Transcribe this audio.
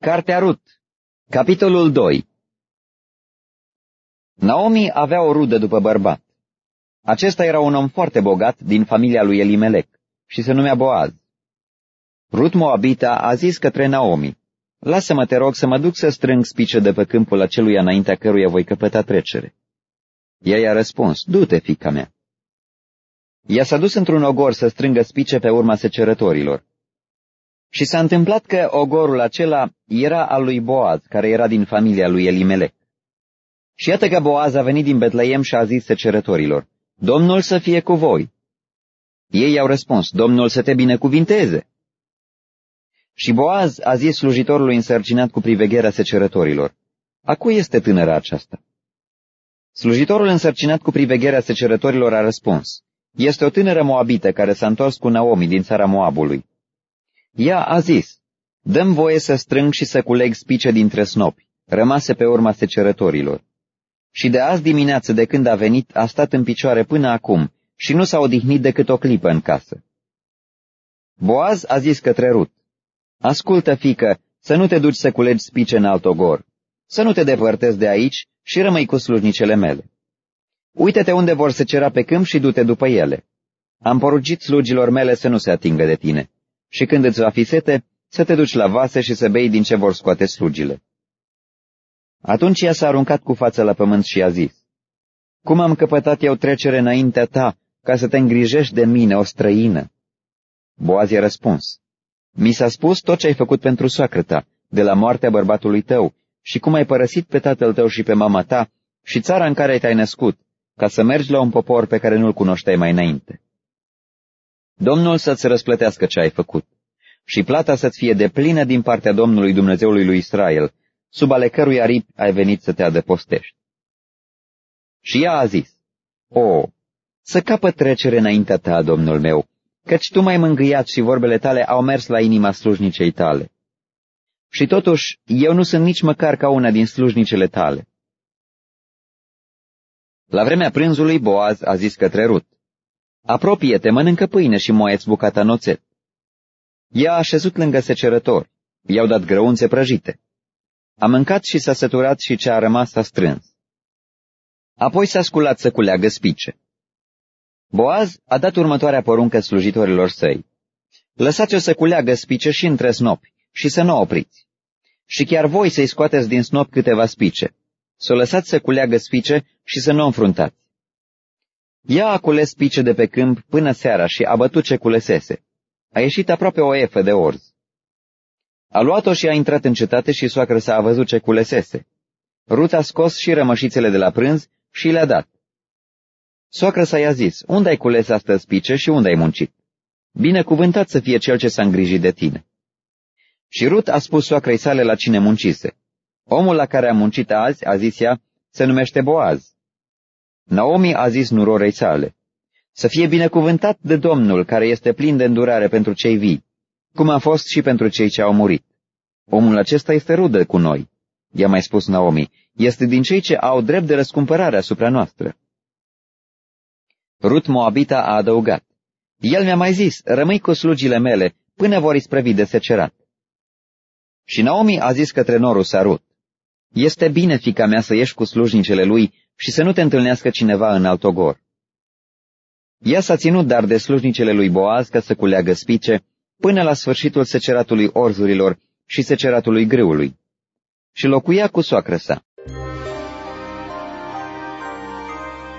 Cartea Rut, capitolul 2. Naomi avea o rudă după bărbat. Acesta era un om foarte bogat din familia lui Elimelec și se numea Boaz. Rut Moabita a zis către Naomi: Lasă-mă, te rog, să mă duc să strâng spice de pe câmpul aceluia înaintea căruia voi căpăta trecere. Ea i-a răspuns: Du-te, fiica mea. Ea s-a dus într-un ogor să strângă spice pe urma secerătorilor. Și s-a întâmplat că ogorul acela era al lui Boaz, care era din familia lui Elimelec. Și iată că Boaz a venit din Betleem și a zis secerătorilor: Domnul să fie cu voi. Ei i-au răspuns: Domnul să te binecuvinteze. Și Boaz a zis slujitorului însărcinat cu privegherea secerătorilor: A cui este tânăra aceasta? Slujitorul însărcinat cu privegherea secerătorilor a răspuns: Este o tânără moabită care s-a întors cu Naomi din țara Moabului. Ea a zis: Dă-mi voie să strâng și să culeg spice dintre snopi, rămase pe urma secerătorilor. Și de azi dimineață, de când a venit, a stat în picioare până acum și nu s-a odihnit decât o clipă în casă. Boaz a zis către Rut: Ascultă, fiică, să nu te duci să culegi spice în alt ogor, să nu te depărtezi de aici și rămâi cu slujnicele mele. Uită-te unde vor secera pe câmp și du-te după ele. Am poruncit slugilor mele să nu se atingă de tine. Și când îți va fi sete, să te duci la vase și să bei din ce vor scoate slugile. Atunci ea s-a aruncat cu fața la pământ și a zis: Cum am căpătat eu trecere înaintea ta, ca să te îngrijești de mine, o străină? Boaz i-a răspuns: Mi s-a spus tot ce ai făcut pentru soacră ta, de la moartea bărbatului tău, și cum ai părăsit pe tatăl tău și pe mama ta, și țara în care te-ai născut, ca să mergi la un popor pe care nu-l cunoșteai mai înainte. Domnul să-ți răsplătească ce ai făcut și plata să-ți fie deplină din partea Domnului Dumnezeului lui Israel, sub ale cărui aripi ai venit să te adăpostești. Și ea a zis: O, să capăt trecere înaintea ta, Domnul meu, căci tu m-ai mângâiat și vorbele tale au mers la inima slujnicei tale. Și totuși, eu nu sunt nici măcar ca una din slujnicele tale. La vremea prânzului, Boaz a zis către Rut: Apropie-te, mănâncă pâine și moaie-ți bucata în oțet. Ea a așezut lângă secerători, i-au dat grăunțe prăjite. A mâncat și s-a săturat și ce a rămas s-a strâns. Apoi s-a sculat să culeagă spice. Boaz a dat următoarea poruncă slujitorilor săi: Lăsați-o să culeagă spice și între snopi și să nu opriți. Și chiar voi să-i scoateți din snop câteva spice, să o lăsați să culeagă spice și să nu o înfruntați. Ea a cules spice de pe câmp până seara și a bătut ce culesese. A ieșit aproape o efă de orz. A luat-o și a intrat în cetate și soacră sa a văzut ce culesese. Rut a scos și rămășițele de la prânz și le-a dat. Soacră sa i-a zis: Unde ai cules astăzi spice și unde ai muncit? Binecuvântat să fie cel ce s-a îngrijit de tine. Și Rut a spus soacrei sale la cine muncise. Omul la care a muncit azi, a zis ea, se numește Boaz. Naomi a zis nurorei sale: Să fie binecuvântat de Domnul, care este plin de îndurare pentru cei vii, cum a fost și pentru cei ce au murit. Omul acesta este rudă cu noi. I-a mai spus Naomi: Este din cei ce au drept de răscumpărare asupra noastră. Rut Moabita a adăugat: El mi-a mai zis: Rămâi cu slugile mele până vor isprăvi de secerat. Și Naomi a zis către norul sa Rut: Este bine, fiica mea, să ieși cu slujnicele lui și să nu te întâlnească cineva în alt ogor. Ea s-a ținut dar de slujnicele lui Boaz ca să culeagă spice până la sfârșitul seceratului orzurilor și seceratului grâului și locuia cu soacră sa.